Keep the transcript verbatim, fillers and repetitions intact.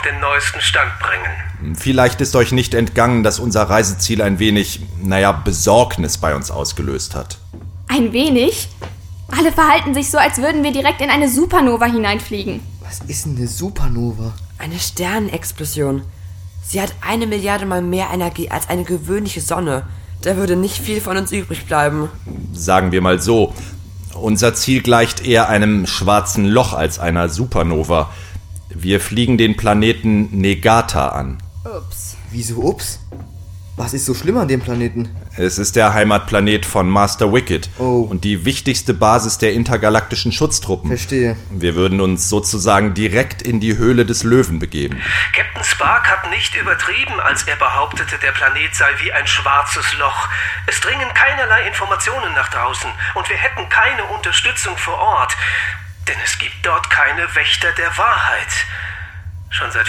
den neuesten Stand bringen. Vielleicht ist euch nicht entgangen, dass unser Reiseziel ein wenig, naja, Besorgnis bei uns ausgelöst hat. Ein wenig? Alle verhalten sich so, als würden wir direkt in eine Supernova hineinfliegen. Was ist denn eine Supernova? Eine Sternenexplosion. Sie hat eine Milliarde Mal mehr Energie als eine gewöhnliche Sonne. Da würde nicht viel von uns übrig bleiben. Sagen wir mal so, unser Ziel gleicht eher einem schwarzen Loch als einer Supernova. Wir fliegen den Planeten Negata an. Ups. Wieso ups? Was ist so schlimm an dem Planeten? Es ist der Heimatplanet von Master Wicket Oh. und die wichtigste Basis der intergalaktischen Schutztruppen. Verstehe. Wir würden uns sozusagen direkt in die Höhle des Löwen begeben. Captain Spark hat nicht übertrieben, als er behauptete, der Planet sei wie ein schwarzes Loch. Es dringen keinerlei Informationen nach draußen und wir hätten keine Unterstützung vor Ort. Denn es gibt dort keine Wächter der Wahrheit. Schon seit